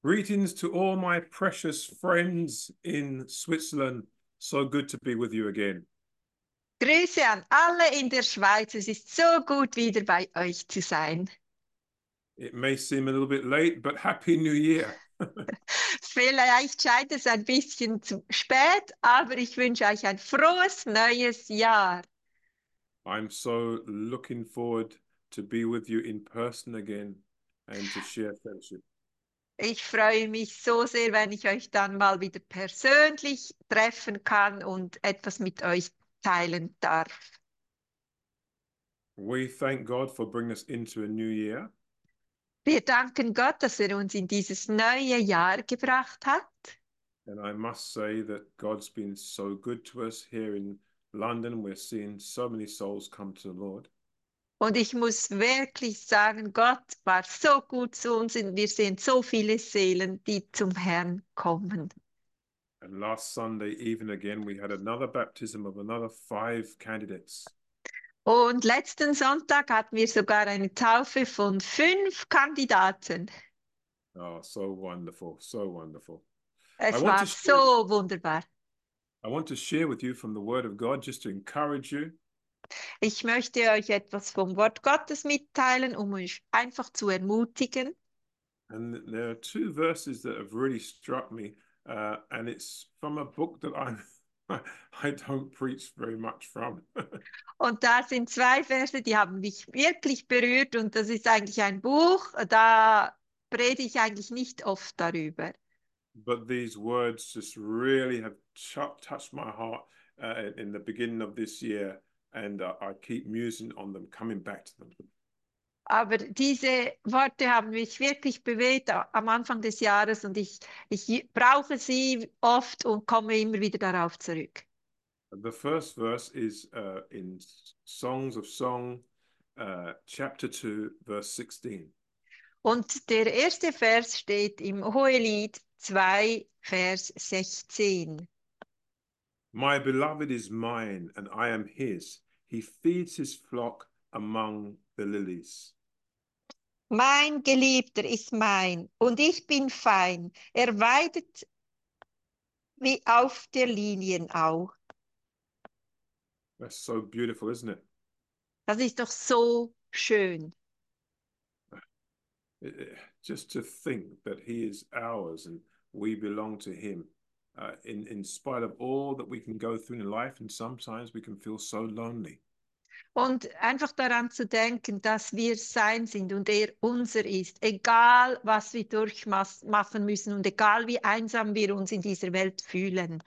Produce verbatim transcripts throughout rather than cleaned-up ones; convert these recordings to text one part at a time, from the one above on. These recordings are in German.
Greetings to all my precious friends in Switzerland. So good to be with you again. Grüße an alle in der Schweiz. Es ist so gut, wieder bei euch zu sein. It may seem a little bit late, but Happy New Year. Vielleicht scheint es ein bisschen zu spät, aber ich wünsche euch ein frohes neues Jahr. I'm so looking forward to be with you in person again and to share friendship. Ich freue mich so sehr, wenn ich euch dann mal wieder persönlich treffen kann und etwas mit euch teilen darf. We thank God for bringing us into a new year. Wir danken Gott, dass er uns in dieses neue Jahr gebracht hat. And I must say that God's been so good to us here in London. We're seeing so many souls come to the Lord. Und ich muss wirklich sagen, Gott war so gut zu uns und wir sehen so viele Seelen, die zum Herrn kommen. And last Sunday, even again, we had another baptism of another five candidates. Und letzten Sonntag hatten wir sogar eine Taufe von fünf Kandidaten. Oh, so wonderful, so wonderful. Es I want war to share, so wunderbar. I want to share with you from the Word of God just to encourage you. Ich möchte euch etwas vom Wort Gottes mitteilen, um euch einfach zu ermutigen. And there are two verses that have really struck me, uh, and it's from a book that I'm I don't preach very much from. Und da sind zwei Verse, die haben mich wirklich berührt und das ist eigentlich ein Buch, da predige ich eigentlich nicht oft darüber. But these words just really have touched my heart uh, in the beginning of this year, and uh, I keep musing on them, coming back to them. Aber diese Worte haben mich wirklich bewegt a- am Anfang des Jahres und ich, ich brauche sie oft und komme immer wieder darauf zurück. The first verse is uh, in Songs of Song, uh, chapter two, verse sixteen. Und der erste Vers steht im Hohelied zwei, Vers sechzehn. My beloved is mine, and I am his. He feeds his flock among the lilies. Mein Geliebter ist mein und ich bin fein. Er weidet wie auf der Lilienau. That's so beautiful, isn't it? Das ist doch so schön. It- it- Just to think that he is ours and we belong to him. Uh, in, in spite of all that we can go through in life, and sometimes we can feel so lonely. Und einfach daran zu denken, dass wir sein sind und er unser ist, egal was wir durchmachen müssen und egal wie einsam wir uns in dieser Welt fühlen.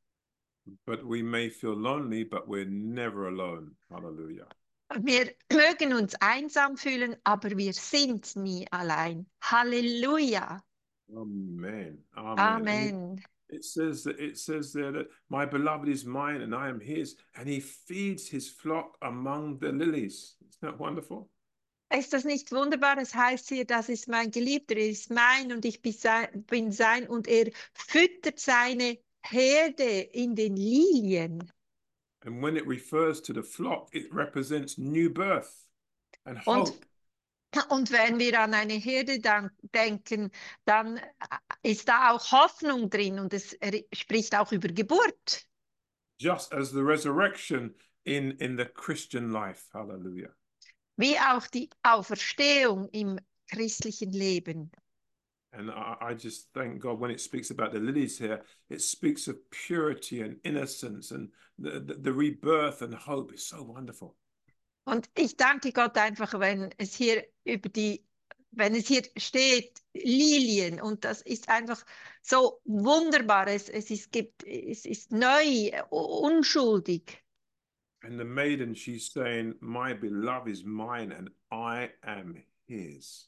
But we may feel lonely, but we're never alone. Hallelujah. Wir mögen uns einsam fühlen, aber wir sind nie allein. Halleluja. Amen. Amen. And it, Amen. it says that it says there that my beloved is mine and I am his, and he feeds his flock among the lilies. Isn't that wonderful? Ist das nicht wunderbar? Es heißt hier, das ist mein Geliebter, er ist mein und ich bin sein, bin sein und er füttert seine Herde in den Lilien. And when it refers to the flock, it represents new birth and Und hope. Und wenn wir an eine Herde dann denken, dann ist da auch Hoffnung drin und es er spricht auch über Geburt. Just as the resurrection in, in the Christian life. Hallelujah. Wie auch die Auferstehung im christlichen Leben. And I, I just thank God when it speaks about the lilies here, it speaks of purity and innocence and the, the, the rebirth and hope is so wonderful. Und ich danke Gott einfach, wenn es hier über die, wenn es hier steht, Lilien, und das ist einfach so wunderbar. Es, es, ist, gibt, es ist neu, unschuldig. And the maiden, she's saying, my beloved is mine and I am his.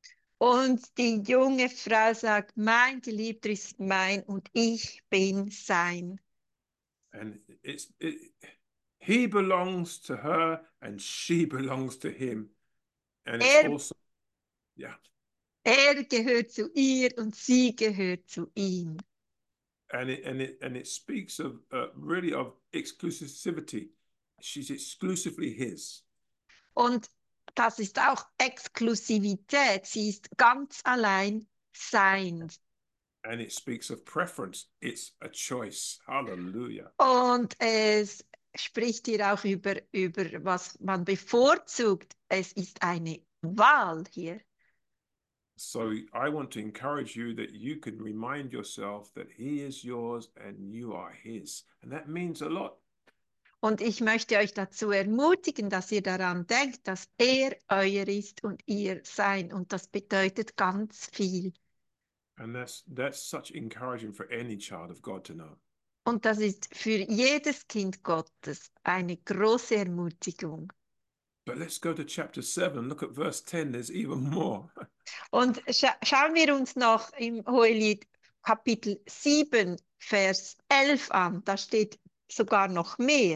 Und die junge Frau sagt, mein Geliebter ist mein und ich bin sein. And it's it, he belongs to her and she belongs to him. And it's Er, also, yeah. er gehört zu ihr und sie gehört zu ihm. And it and it and it speaks of uh, really of exclusivity. She's exclusively his. Und das ist auch Exklusivität. Sie ist ganz allein Sein. And it speaks of preference. It's a choice. Hallelujah. Und es spricht hier auch über, über was man bevorzugt. Es ist eine Wahl hier. So I want to encourage you that you can remind yourself that he is yours and you are his. And that means a lot. Und ich möchte euch dazu ermutigen, dass ihr daran denkt, dass er euer ist und ihr sein. Und das bedeutet ganz viel. And that's that's such encouraging for any child of God to know. Und das ist für jedes Kind Gottes eine große Ermutigung. But let's go to chapter seven. Look at verse ten. There's even more. Und scha schauen wir uns noch im Hohelied Kapitel sieben, Vers elf an. Da steht sogar noch mehr.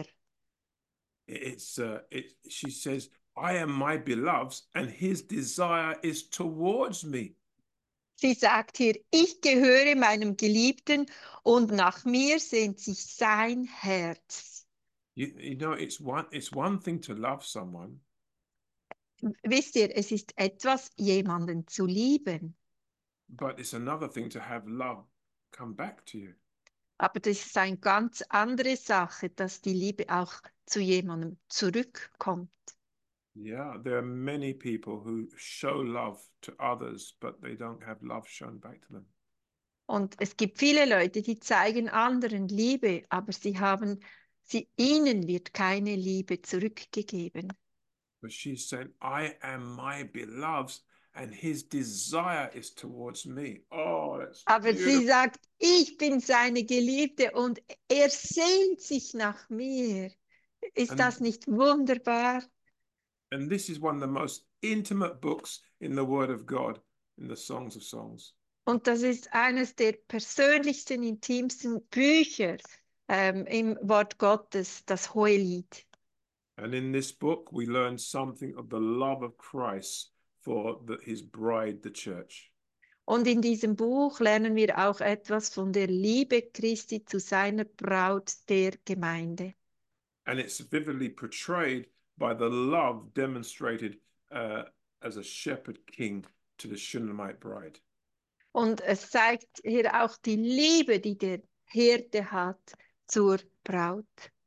It's uh, it, she says, I am my beloved's, and his desire is towards me. Sie sagt hier, ich gehöre meinem Geliebten und nach mir sehnt sich sein Herz. You, you know, it's one it's one thing to love someone, Wisst ihr, es ist etwas, jemanden zu lieben, but it's another thing to have love come back to you. aber das ist eine ganz andere Sache, dass die Liebe auch zu jemandem zurückkommt. Yeah, there are many people who show love to others, but they don't have love shown back to them. Und es gibt viele Leute, die zeigen anderen Liebe, aber sie haben, sie, ihnen wird keine Liebe zurückgegeben. But she's saying, I am my beloved's, and his desire is towards me. Oh, that's Aber beautiful. sie sagt, ich bin seine Geliebte und er sehnt sich nach mir. Ist And, das nicht wunderbar? and this is one of the most intimate books in the Word of God, in the Songs of Songs. Und das ist eines der persönlichsten, intimsten Bücher ähm, im Wort Gottes, das Hohelied. And in this book, we learn something of the love of Christ for the, his bride, the church. Und in diesem Buch lernen wir auch etwas von der Liebe Christi zu seiner Braut, der Gemeinde. And it's vividly portrayed by the love demonstrated uh, as a shepherd king to the Shunammite bride. Und es zeigt hier auch die Liebe, die der Hirte hat zur Braut.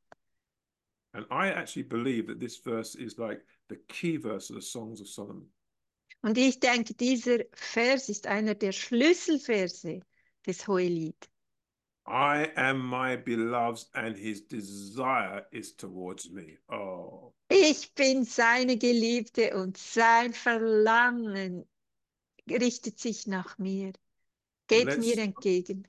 And I actually believe that this verse is like the key verse of the Songs of Solomon. Und ich denke, dieser Vers ist einer der Schlüsselverse des Hohelied. I am my beloved's, and his desire is towards me. Oh. Ich bin seine Geliebte und sein Verlangen richtet sich nach mir, geht mir Let's, entgegen.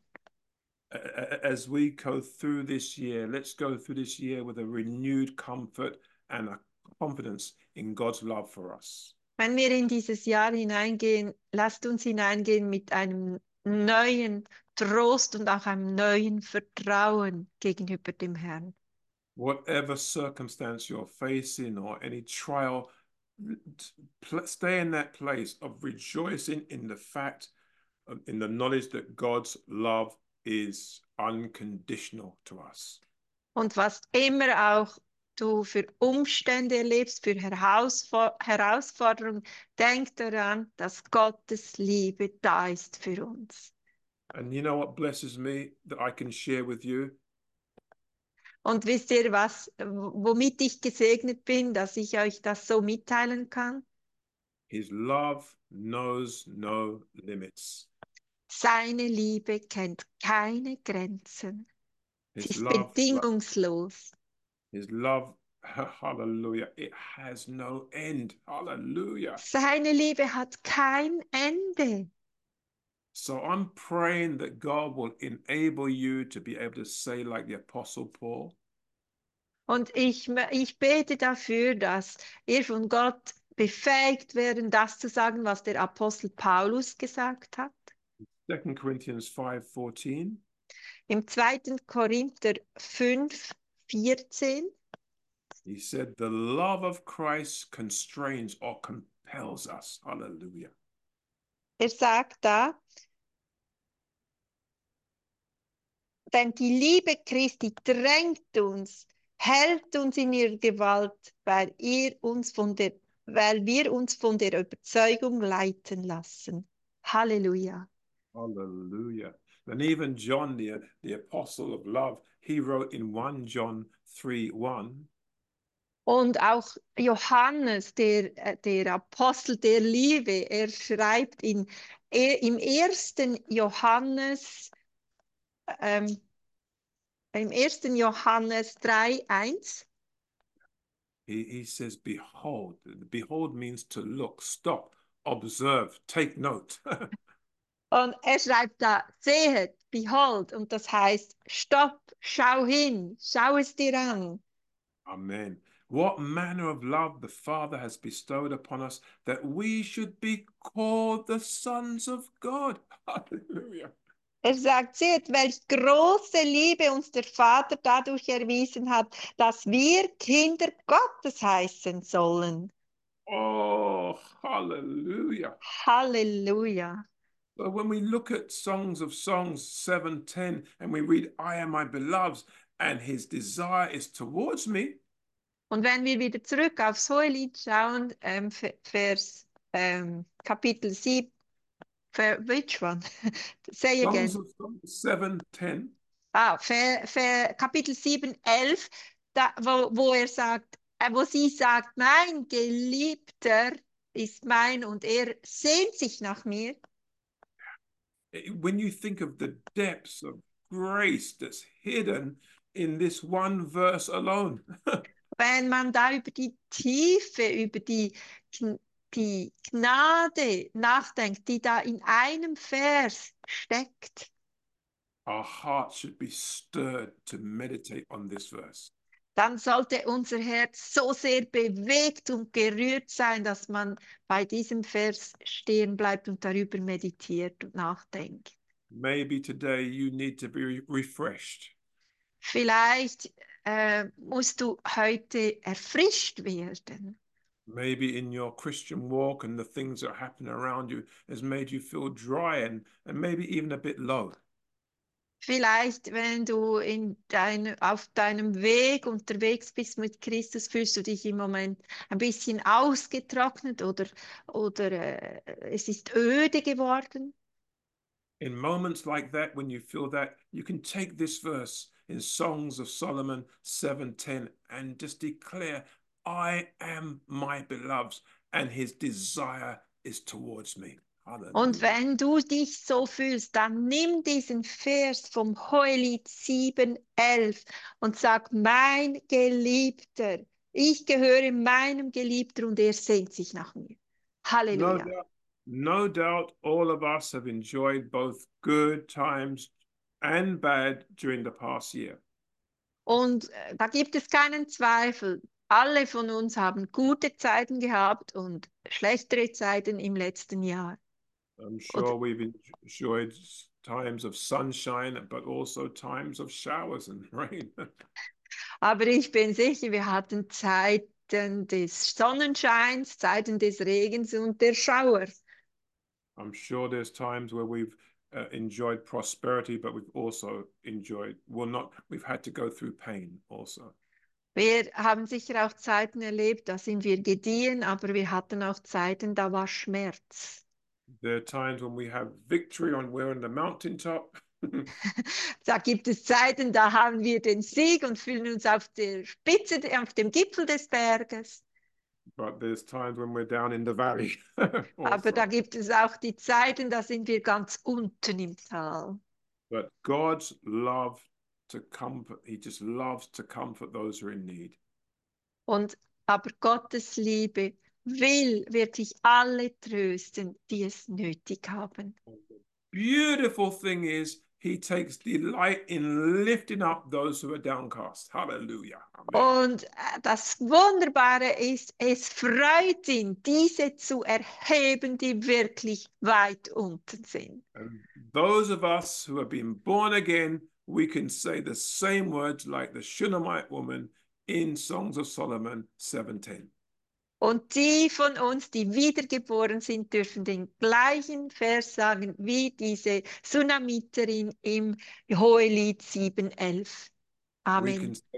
as we go through this year, let's go through this year with a renewed comfort and a confidence in God's love for us. Wenn wir in dieses Jahr hineingehen, lasst uns hineingehen mit einem neuen Trost und auch einem neuen Vertrauen gegenüber dem Herrn. Whatever circumstance you're facing or any trial, stay in that place of rejoicing in the fact, in the knowledge that God's love is unconditional to us. Und was immer auch du für Umstände erlebst, für Herausfor Herausforderungen, denk daran, dass Gottes Liebe da ist für uns. And you know what blesses me that I can share with you? Und wisst ihr was, womit ich gesegnet bin, dass ich euch das so mitteilen kann? His love knows no limits. Seine Liebe kennt keine Grenzen. Sie His ist love, bedingungslos. his love, hallelujah, it has no end. Hallelujah. Seine Liebe hat kein Ende. So I'm praying that God will enable you to be able to say like the Apostle Paul. Und ich, ich bete dafür, dass ihr von Gott befähigt werden, das zu sagen, was der Apostel Paulus gesagt hat. Second Corinthians five fourteen. Im zweiten Korinther fünf vierzehn. He said, the love of Christ constrains or compels us. Hallelujah. Er sagt da, denn die Liebe Christi drängt uns, hält uns in ihrer Gewalt, weil, ihr uns von der, weil wir uns von der Überzeugung leiten lassen. Halleluja. Hallelujah. And even John, the, the apostle of love, he wrote in First John three one, Und auch Johannes, der, äh, der Apostel der Liebe, er schreibt in, er, im ersten Johannes, ähm, im ersten Johannes drei eins. he, he says, behold. Behold means to look, stop, observe, take note. Und er schreibt da, sehet, behold, und das heißt, stopp, schau hin, schau es dir an. Amen. What manner of love the Father has bestowed upon us that we should be called the sons of God. Hallelujah. Er sagt, seht, welch große Liebe uns der Vater dadurch erwiesen hat, dass wir Kinder Gottes heißen sollen. Oh, hallelujah. Halleluja. So when we look at Songs of Songs seven ten and we read, I am my beloved's and his desire is towards me, Und wenn wir wieder zurück aufs Hohelied schauen, ähm, Vers, ähm, Kapitel sieben, ver, which one? Say Songs again. of Songs seven ten, Ah, ver, ver, Kapitel sieben elf, da, wo, wo er sagt, äh, wo sie sagt, mein Geliebter ist mein und er sehnt sich nach mir. when you think of the depths of grace that's hidden in this one verse alone, Wenn man da über die Tiefe, über die, Gn- die Gnade nachdenkt, die da in einem Vers steckt, our hearts should be stirred to meditate on this verse. dann sollte unser Herz so sehr bewegt und gerührt sein, dass man bei diesem Vers stehen bleibt und darüber meditiert und nachdenkt. Maybe today you need to be refreshed. Vielleicht äh, musst du heute erfrischt werden. Maybe in your Christian walk and the things that happen around you has made you feel dry and, and maybe even a bit low. Vielleicht, wenn du in dein, auf deinem Weg unterwegs bist mit Christus, fühlst du dich im Moment ein bisschen ausgetrocknet oder, oder äh, es ist öde geworden. In moments like that, when you feel that, you can take this verse in Songs of Solomon seven ten and just declare, I am my beloved's and his desire is towards me. Und Hallelujah. wenn du dich so fühlst, dann nimm diesen Vers vom Hohelied sieben elf und sag, mein Geliebter, ich gehöre meinem Geliebter und er sehnt sich nach mir. No Halleluja. doubt, no doubt all of us have enjoyed both good times and bad during the past year. Und äh, da gibt es keinen Zweifel. Alle von uns haben gute Zeiten gehabt und schlechtere Zeiten im letzten Jahr. I'm Oder, sure we've enjoyed times of sunshine, but also times of showers and rain. aber ich bin sicher, wir hatten Zeiten des Sonnenscheins, Zeiten des Regens und der Schauer. I'm sure there's times where we've uh, enjoyed prosperity, but we've also enjoyed, well, not, we've had to go through pain also. Wir haben sicher auch Zeiten erlebt, da sind wir gediehen, aber wir hatten auch Zeiten, da war Schmerz. There are times when we have victory on we're on the mountaintop. Da gibt es Zeiten, da haben wir den Sieg und fühlen uns auf der Spitze, auf dem Gipfel des Berges. But there's times when we're down in the valley Aber da also. gibt es auch die Zeiten, da sind wir ganz unten im Tal. But God's love to comfort, he just loves to comfort those who are in need. Und aber Gottes Liebe will wirklich alle trösten, die es nötig haben. Beautiful thing is, he takes delight in lifting up those who are downcast. Hallelujah. Amen. Und äh, das Wunderbare ist, es freut ihn, diese zu erheben, die wirklich weit unten sind. And those of us who have been born again, we can say the same words like the Shunammite woman in Songs of Solomon seven ten. Und die von uns, die wiedergeboren sind, dürfen den gleichen Vers sagen wie diese Sunamiterin im Hohelied sieben elf. We can Amen. say,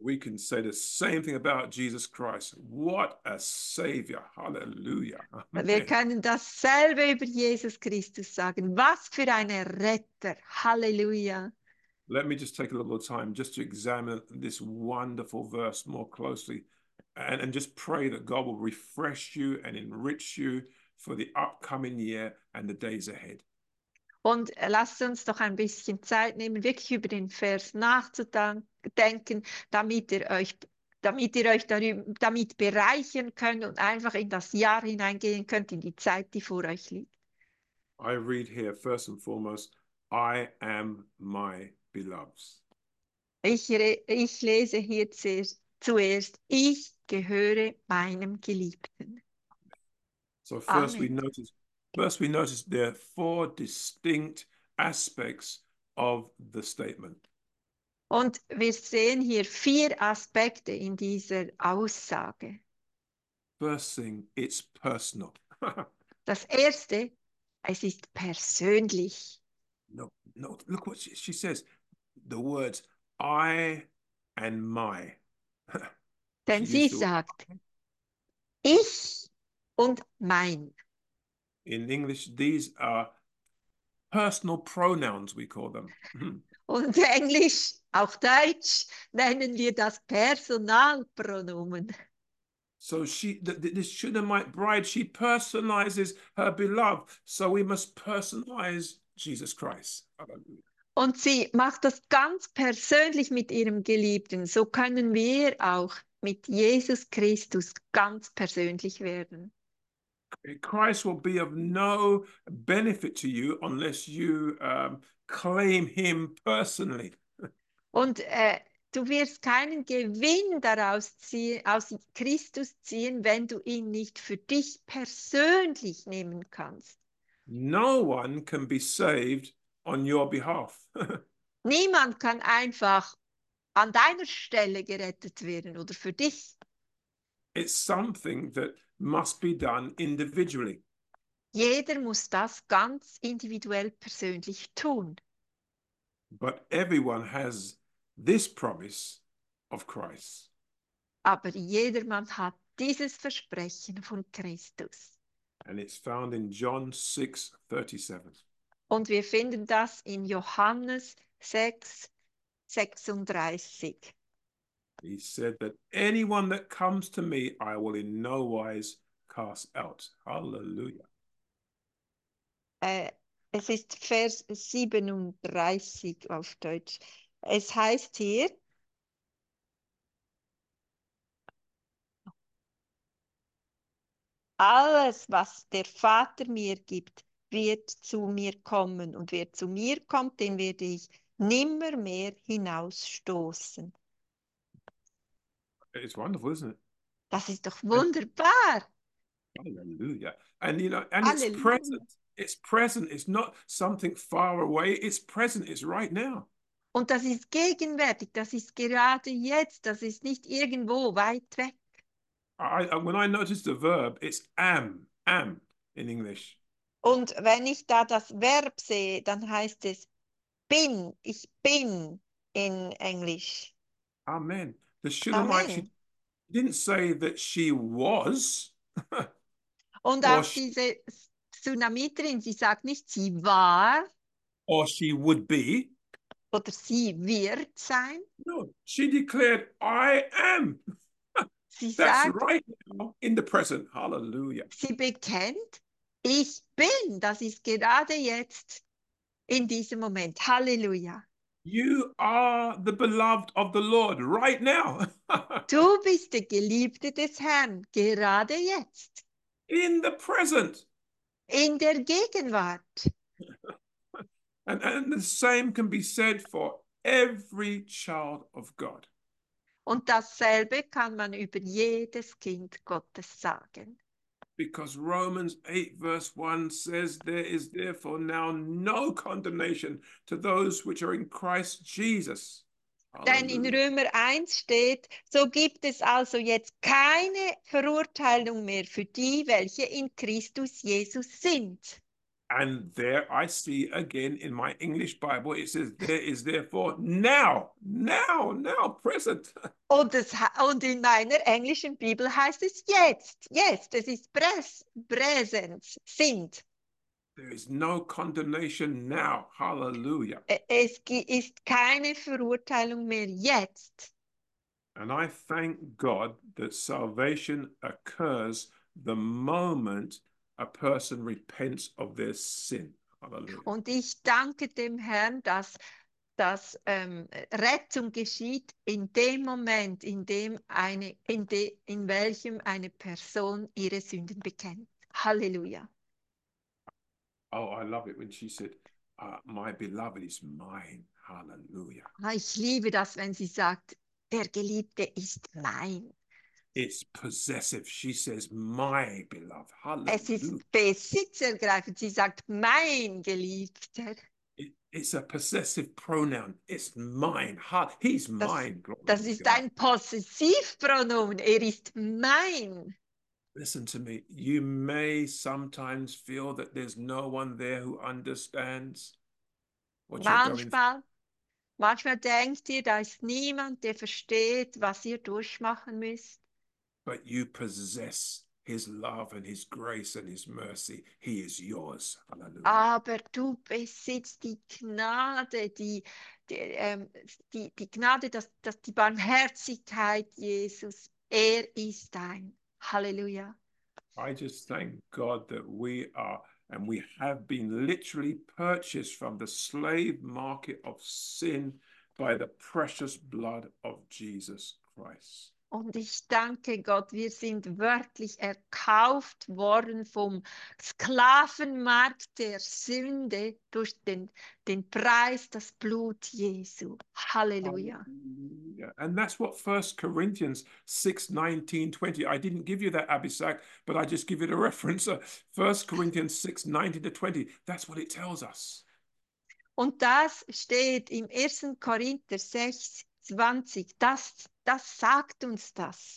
We can say the same thing about Jesus Christ. What a Savior. Hallelujah. Wir Amen. können dasselbe über Jesus Christus sagen. Was für ein Retter. Halleluja. Let me just take a little time just to examine this wonderful verse more closely and, and just pray that God will refresh you and enrich you for the upcoming year and the days ahead. Und lasst uns doch ein bisschen Zeit nehmen, wirklich über den Vers nachzudenken, damit ihr euch, damit ihr euch darüber, damit bereichern könnt und einfach in das Jahr hineingehen könnt, in die Zeit, die vor euch liegt. I read here first and foremost, I am my beloveds. Ich, ich lese hier zuerst, zuerst, ich gehöre meinem Geliebten. So first we Amen. notice, first we notice there are four distinct aspects of the statement. Und wir sehen hier vier Aspekte in dieser Aussage. First thing, it's personal. Das erste, es ist persönlich. No, no, look what she, she says. The words I and my. Denn She sie used the, sagt, ich und mein. in English, these are personal pronouns, we call them. Und Englisch, auch Deutsch, nennen wir das Personalpronomen. So she, th this Shunammite bride, she personalizes her beloved. So we must personalize Jesus Christ. Hallelujah. Und sie macht das ganz persönlich mit ihrem Geliebten. So können wir auch mit Jesus Christus ganz persönlich werden. Christ will be of no benefit to you unless you um, claim him personally. Und äh, du wirst keinen Gewinn daraus ziehen, aus Christus ziehen, wenn du ihn nicht für dich persönlich nehmen kannst. No one can be saved on your behalf. Niemand kann einfach an deiner Stelle gerettet werden oder für dich. It's something that must be done individually. Jeder muss das ganz individuell persönlich tun. But everyone has this promise of Christ. Aber jedermann hat dieses Versprechen von Christus. And it's found in John six thirty-seven. Und wir finden das in Johannes sechs sechsunddreißig. He said that anyone that comes to me, I will in no wise cast out. Hallelujah. Äh, es ist Vers siebenunddreißig auf Deutsch. Es heißt hier, alles, was der Vater mir gibt, wird zu mir kommen. Und wer zu mir kommt, den werde ich nimmermehr hinausstoßen. It's wonderful, isn't it? Das ist doch And, wunderbar. hallelujah. And you know, and it's Halleluja. present. It's present. It's not something far away. It's present. It's right now. Und das ist gegenwärtig, das ist gerade jetzt, das ist nicht irgendwo weit weg. I, when I notice the verb, it's am, am in English. Und wenn ich da das Verb sehe, dann heißt es bin, ich bin in Englisch. Amen. The Shunammite, she Amen. didn't say that she was. Und or auch she, diese Tsunamiterin, sie sagt nicht, sie war or she would be. oder sie wird sein. No, she declared, I am. Sie That's sagt, right now in the present. Hallelujah. sie bekennt, ich bin. Das ist gerade jetzt in diesem Moment. Halleluja. You are the beloved of the Lord right now. Du bist der Geliebte des Herrn, gerade jetzt, In the present. in der Gegenwart. And, and the same can be said for every child of God. Und dasselbe kann man über jedes Kind Gottes sagen. Because Romans eight verse one says, there is therefore now no condemnation to those which are in Christ Jesus. Denn in Hallelujah. Römer eins steht, so gibt es also jetzt keine Verurteilung mehr für die, welche in Christus Jesus sind. And there I see again in my English Bible, it says, there is therefore now, now, now, present. Und, das, und in meiner englischen Bibel heißt es jetzt, jetzt, es ist Präs, Präsens, sind. There is no condemnation now. Hallelujah. Es ist keine Verurteilung mehr jetzt. And I thank God that salvation occurs the moment a person repents of their sin. Hallelujah. Und ich danke dem Herrn, dass, dass ähm, Rettung geschieht in dem Moment, in, dem eine, in, de, in welchem eine Person ihre Sünden bekennt. Halleluja. Oh, I love it when she said, uh, my beloved is mine. Hallelujah. Ich liebe das, wenn sie sagt, der Geliebte ist mein. It's possessive. She says, my beloved. Hallelujah. Es ist besitzergreifend. Sie sagt, mein Geliebter. It, it's a possessive pronoun. It's mine. He's Das, mine. Glory das to ist God. ein Possessivpronomen. Er ist mein. Listen to me. You may sometimes feel that there's no one there who understands what you're going through. Manchmal, manchmal denkt ihr, da ist niemand, der versteht, was ihr durchmachen müsst. But you possess his love and his grace and his mercy. He is yours. Hallelujah. Aber du besitzt die Gnade, die, die, ähm, die, die Gnade, dass, dass die Barmherzigkeit Jesus, er ist dein. Halleluja. I just thank God that we are and we have been literally purchased from the slave market of sin by the precious blood of Jesus Christ. Und ich danke Gott, wir sind wörtlich erkauft worden vom Sklavenmarkt der Sünde durch den, den Preis, das Blut Jesu. Halleluja. Hallelujah. And that's what First Corinthians six, nineteen, twenty. I didn't give you that, Abisak, but I just give you the reference. Uh, First Corinthians six, nineteen to twenty. That's what it tells us. Und das steht im ersten Korinther sechs, zwanzig. Das, das sagt uns das.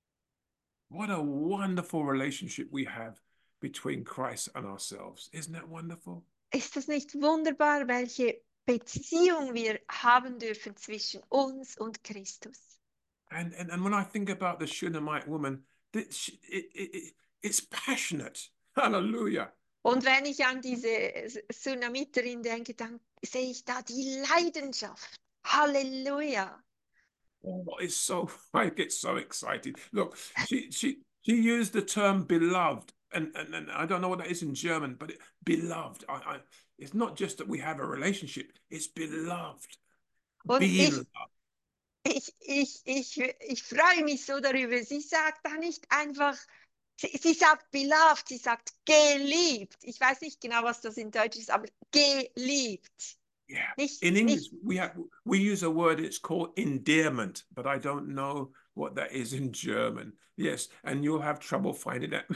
What a wonderful relationship we have between Christ and ourselves. Isn't that wonderful? Ist das nicht wunderbar, welche Beziehung wir haben dürfen zwischen uns und Christus? And, and, and when I think about the Shunammite woman, it, it, it, it's passionate. Hallelujah. Und wenn ich an diese Sunamiterin denke, dann sehe ich da die Leidenschaft. Halleluja. Oh, it's so, I get so excited. Look, she she she used the term beloved, and and, and I don't know what that is in German, but it, beloved. I, I, it's not just that we have a relationship; it's beloved, Und being ich, loved. ich, ich, ich, ich freue mich so darüber. Sie sagt da nicht einfach, sie, sie sagt beloved, sie sagt geliebt. Ich weiß nicht genau, was das in Deutsch ist, aber geliebt. Yeah. Nicht, In English, nicht, we have we use a word. It's called endearment, but I don't know what that is in German. Yes, and you'll have trouble finding that.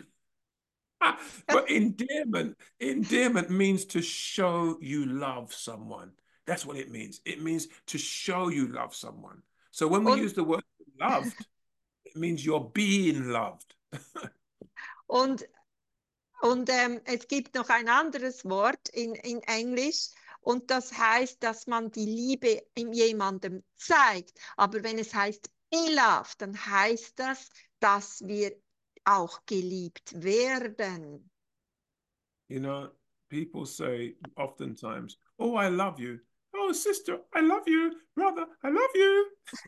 But endearment, endearment means to show you love someone. That's what it means. It means to show you love someone. So when we und, use the word loved, it means you're being loved. und, und ähm, es gibt noch ein anderes Wort in, in Englisch. Und das heißt, dass man die Liebe in jemandem zeigt. Aber wenn es heißt beloved, dann heißt das, dass wir auch geliebt werden. You know, people say oftentimes, oh, I love you. Oh, sister, I love you. Brother, I love you.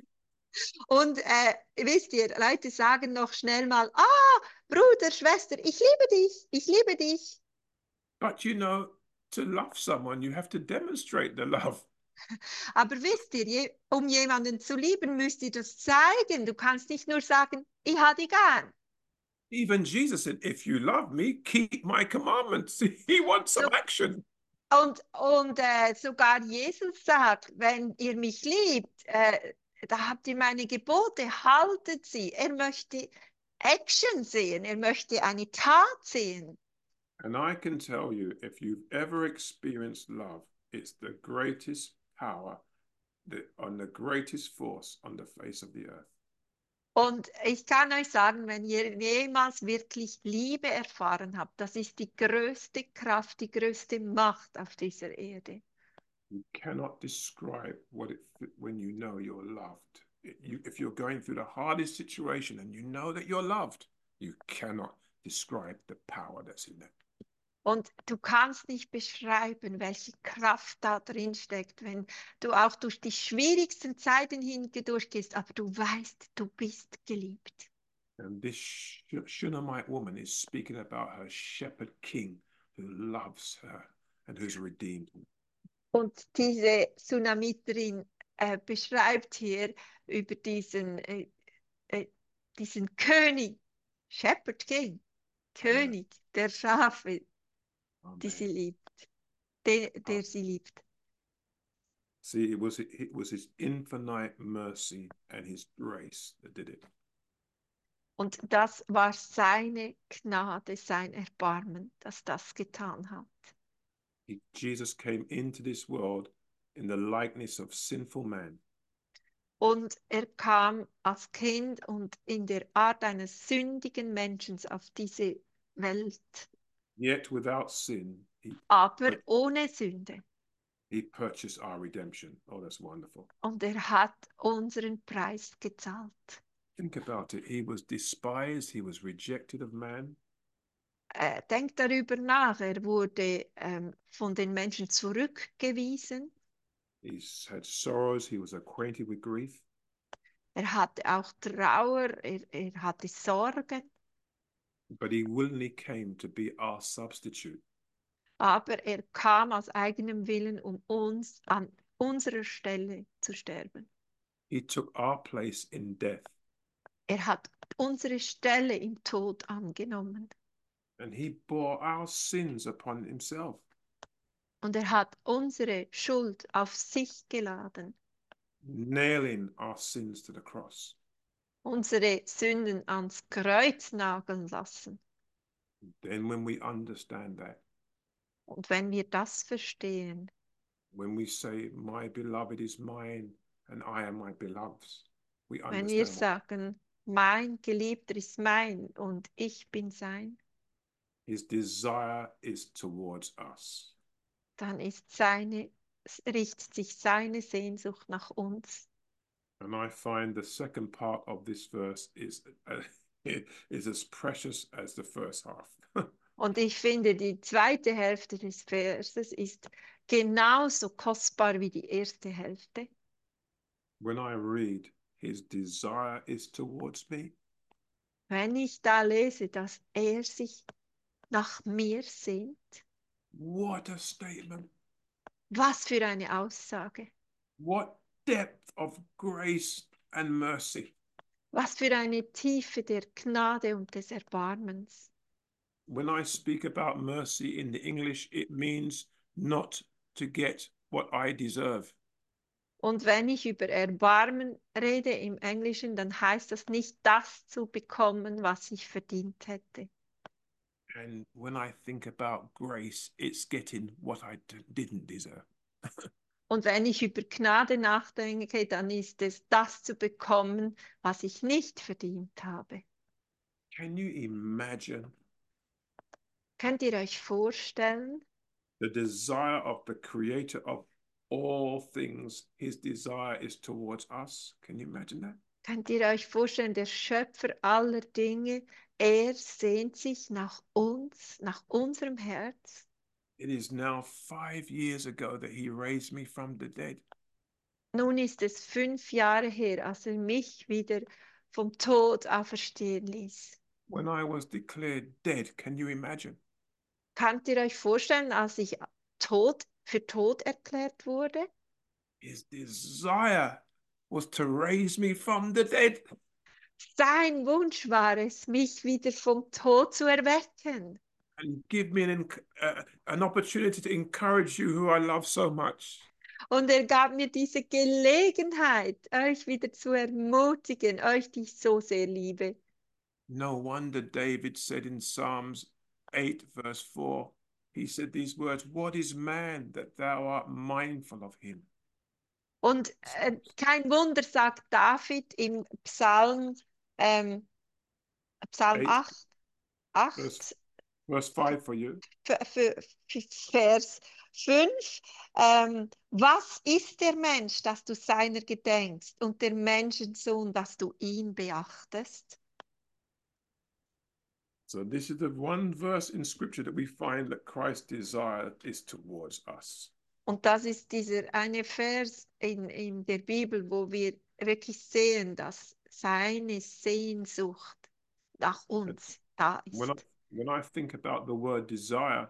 Und äh, wisst ihr, Leute sagen noch schnell mal, ah, Bruder, Schwester, ich liebe dich, ich liebe dich. But you know, to love someone, you have to demonstrate the love. Aber wisst ihr, je, um jemanden zu lieben, müsst ihr das zeigen. Du kannst nicht nur sagen, ich habe dich gern. Even Jesus said, if you love me, keep my commandments. He wants So, some action. und und äh, sogar Jesus sagt, wenn ihr mich liebt, äh, da habt ihr meine Gebote, haltet sie. Er möchte Action sehen, er möchte eine Tat sehen. And I can tell you, if you've ever experienced love, it's the greatest power the, on the greatest force on the face of the earth. Und ich kann euch sagen, wenn ihr jemals wirklich Liebe erfahren habt, das ist die größte Kraft, die größte Macht auf dieser Erde. You cannot describe what it when you know you're loved. It, you, if you're going through the hardest situation and you know that you're loved, you cannot describe the power that's in that. Und du kannst nicht beschreiben, welche Kraft da drin steckt, wenn du auch durch die schwierigsten Zeiten hindurchgehst, aber du weißt, du bist geliebt. And this Shunammite woman is speaking about her shepherd king who loves her and who's redeemed her. Und diese Sunamiterin äh, beschreibt hier über diesen, äh, äh, diesen König, Shepherd King, König der Schafe, die sie Amen. liebt, der, der Oh. sie liebt. See, it was it was his infinite mercy and his grace that did it. Und das war seine Gnade, sein Erbarmen, das das getan hat. He, Jesus came into this world in the likeness of sinful man. Und er kam als Kind und in der Art eines sündigen Menschen auf diese Welt, Yet without sin, he, aber ohne Sünde. he purchased our redemption. Oh, that's wonderful. Und er hat unseren Preis gezahlt. Think about it. He was despised. He was rejected of man. Äh, denkt darüber nach. Er wurde ähm, von den Menschen zurückgewiesen. He's had sorrows. He was acquainted with grief. Er hatte auch Trauer. Er, er hatte Sorgen. But he willingly came to be our substitute. Aber er kam aus eigenem Willen, um uns an unserer Stelle zu sterben. He took our place in death. Er hat unsere Stelle im Tod angenommen. And he bore our sins upon himself. Und er hat unsere Schuld auf sich geladen. Nailing our sins to the cross. Unsere Sünden ans Kreuz nageln lassen. Then when we understand that, Und wenn wir das verstehen, when we say, my beloved is mine and I am my beloved's, we wenn wir understand what sagen, mein Geliebter ist mein und ich bin sein, his desire is towards us. dann ist seine, richtet sich seine Sehnsucht nach uns. And I find the second part of this verse is, uh, is as precious as the first half. Und ich finde, die zweite Hälfte des Verses ist genauso kostbar wie die erste Hälfte. When I read, his desire is towards me. Wenn ich da lese, dass er sich nach mir sehnt, What a statement. was für eine Aussage. What depth of grace and mercy. Was für eine Tiefe der Gnade und des Erbarmens. When I speak about mercy in the English, it means not to get what I deserve. Und wenn ich über Erbarmen rede im Englischen, dann heißt das nicht das zu bekommen, was ich verdient hätte. And when I think about grace, it's getting what I didn't deserve. Und wenn ich über Gnade nachdenke, dann ist es das zu bekommen, was ich nicht verdient habe. Can you imagine Könnt ihr euch vorstellen, the desire of the creator of all things? His desire is towards us. Can you imagine that? könnt ihr euch vorstellen, der Schöpfer aller Dinge, er sehnt sich nach uns, nach unserem Herz. It is now five years ago that he raised me from the dead. Nun ist es fünf Jahre her, als er mich wieder vom Tod auferstehen ließ. When I was declared dead, can you imagine? Könnt ihr euch vorstellen, als ich tot, für tot erklärt wurde? His desire was to raise me from the dead. Sein Wunsch war es, mich wieder vom Tod zu erwecken. And give me an, uh, an opportunity to encourage you who I love so much. Und er gab mir diese Gelegenheit, euch wieder zu ermutigen, euch, die ich so sehr liebe. No wonder David said in Psalms eight, verse four, he said these words, what is man that thou art mindful of him? Und äh, kein Wunder, sagt David im Psalm Ähm, Psalm eight, acht, verse, acht, verse five for you. für, für, für Vers fünf. Ähm, was ist der Mensch, dass du seiner gedenkst, und der Menschensohn, dass du ihn beachtest? So this is the one verse in scripture that we find that Christ's desire is towards us. Und das ist dieser eine Vers in, in der Bibel, wo wir wirklich sehen, dass seine Sehnsucht nach And uns da when I ist. when I think about the word desire,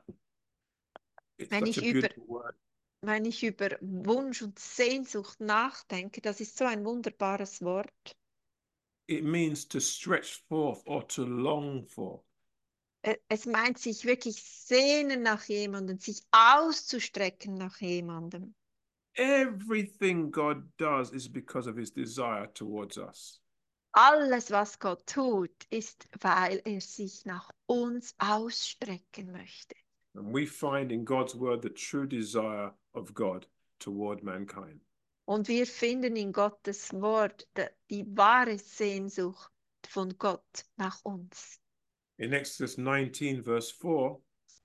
it's Wenn such a ich über, beautiful word. wenn ich über Wunsch und Sehnsucht nachdenke, das ist so ein wunderbares Wort. It means to stretch forth or to long for. Ä- Es meint sich wirklich sehnen nach jemandem, sich auszustrecken nach jemandem. Everything God does is because of his desire towards us. Alles, was Gott tut, ist, weil er sich nach uns ausstrecken möchte. And we find in God's word the true desire of God toward mankind. Und wir finden in Gottes Wort de- die wahre Sehnsucht von Gott nach uns. In Exodus nineteen, verse four,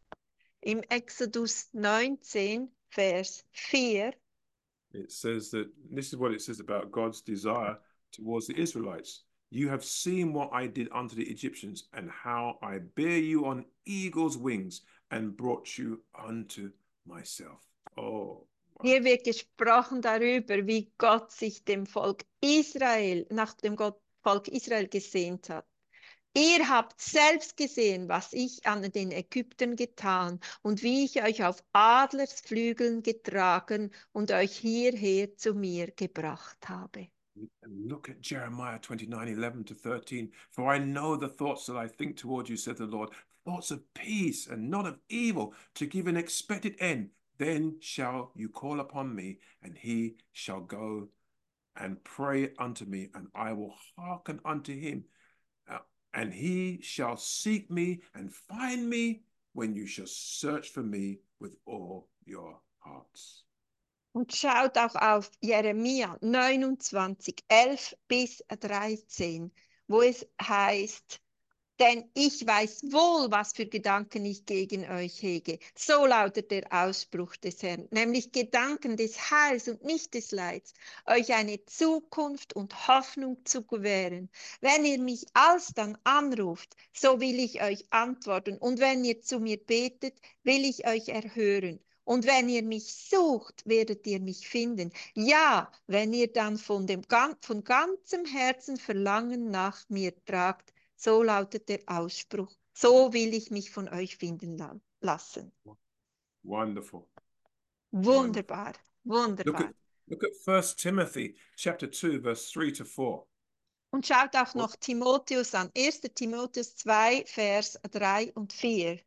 Im Exodus neunzehn, Vers vier, it says that this is what it says about God's desire towards the Israelites. You have seen what I did unto the Egyptians, and how I bear you on eagle's wings and brought you unto myself. Oh, wow. hier wird gesprochen darüber, wie Gott sich dem Volk Israel, nach dem Gott, Volk Israel gesehnt hat. Ihr habt selbst gesehen, was ich an den Ägyptern getan und wie ich euch auf Adlersflügeln getragen und euch hierher zu mir gebracht habe. And look at Jeremiah twenty-nine, eleven to thirteen. For I know the thoughts that I think toward you, said the Lord, thoughts of peace and not of evil, to give an expected end. Then shall you call upon me, and he shall go and pray unto me, and I will hearken unto him. Uh, and he shall seek me and find me when you shall search for me with all your hearts. Und schaut auch auf Jeremia neunundzwanzig, elf bis dreizehn, wo es heißt, denn ich weiß wohl, was für Gedanken ich gegen euch hege. So lautet der Ausspruch des Herrn, nämlich Gedanken des Heils und nicht des Leids, euch eine Zukunft und Hoffnung zu gewähren. Wenn ihr mich alsdann anruft, so will ich euch antworten. Und wenn ihr zu mir betet, will ich euch erhören. Und wenn ihr mich sucht, werdet ihr mich finden. Ja, wenn ihr dann von, dem, von ganzem Herzen Verlangen nach mir tragt, so lautet der Ausspruch. So will ich mich von euch finden la lassen. Wonderful. Wonderful. Wunderbar, Look at wunderbar. look at First Timothy chapter two, verse three to four. Und schaut auch noch Timotheus an. erster Timotheus zwei, Vers drei und vier.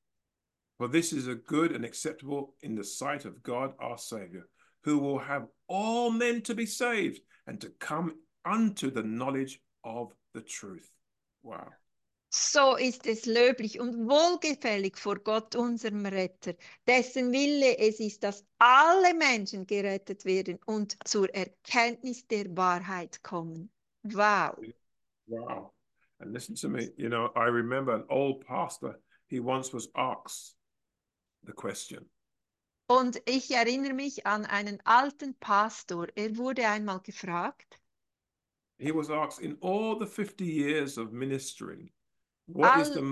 For this is a good and acceptable in the sight of God our Saviour, who will have all men to be saved and to come unto the knowledge of the truth. Wow. So ist es löblich und wohlgefällig vor Gott, unserem Retter, dessen Wille es ist, dass alle Menschen gerettet werden und zur Erkenntnis der Wahrheit kommen. Wow. Wow. And listen to me, you know, I remember an old pastor, he once was asked the question. Und ich erinnere mich an einen alten Pastor. Er wurde einmal gefragt, He was asked, in all the fifty years of ministering, what is all, the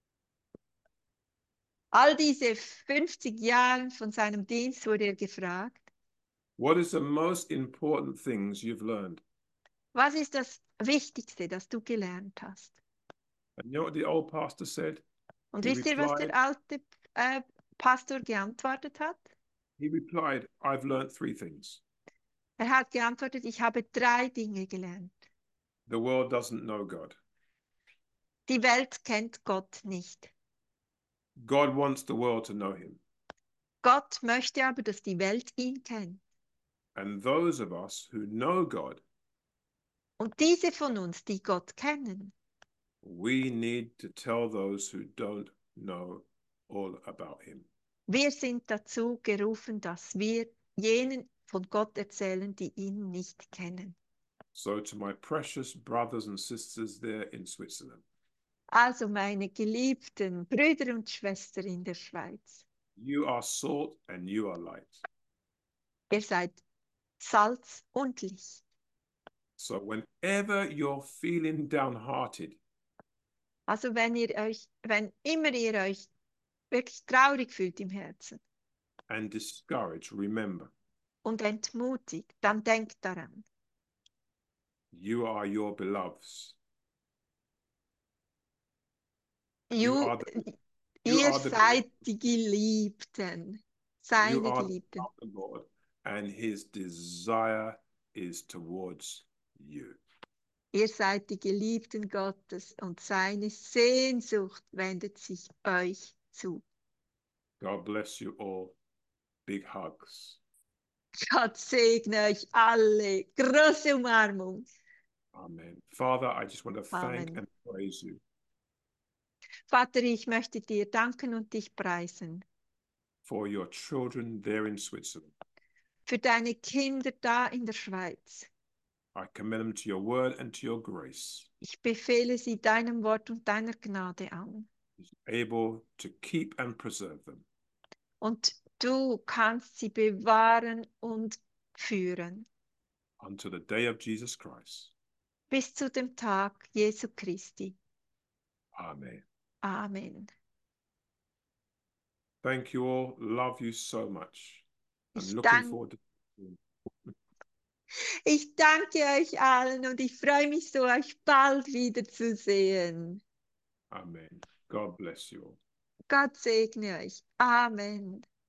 all diese fünfzig Jahre von seinem Dienst wurde er gefragt, what is the most important things you've learned? was ist das Wichtigste, das du gelernt hast? And you know what the old pastor said? Und He wisst ihr, was replied, der alte äh, Pastor geantwortet hat? he replied, I've learned three things. Er hat geantwortet, ich habe drei Dinge gelernt. The world doesn't know God. Die Welt kennt Gott nicht. God wants the world to know him. Gott möchte aber, dass die Welt ihn kennt. And those of us who know God, Und diese von uns, die Gott kennen, we need to tell those who don't know all about him. wir sind dazu gerufen, dass wir jenen von Gott erzählen, die ihn nicht kennen. So to my precious brothers and sisters there in Switzerland, Also meine geliebten Brüder und Schwestern in der Schweiz, you are salt and you are light. ihr seid Salz und Licht. So whenever you're feeling downhearted, Also wenn ihr euch, wenn immer ihr euch wirklich traurig fühlt im Herzen and discouraged, remember, und entmutigt, dann denkt daran, you are your beloveds. You you, are the, you ihr are the beloved. seid die Geliebten, You seine are Geliebten. of the Lord, and his desire is towards you. Ihr seid die Geliebten Gottes und seine Sehnsucht wendet sich euch zu. God bless you all. Big hugs. Gott segne euch alle. Große Umarmung. Amen. Father, I just want to thank Amen. and praise you Vater, ich möchte dir danken und dich preisen for your children there in Switzerland. für deine Kinder da in der Schweiz. I commend them to your word and to your grace, Ich befehle sie deinem Wort und deiner Gnade an. is able to keep and preserve them Und du kannst sie bewahren und führen until the day of Jesus Christ. bis zu dem Tag Jesu Christi. Amen. Amen. Thank you all. Love you so much. I'm Ich, looking dank, forward to. ich danke euch allen und ich freue mich so, euch bald wiederzusehen. Amen. God bless you all. Gott segne euch. Amen.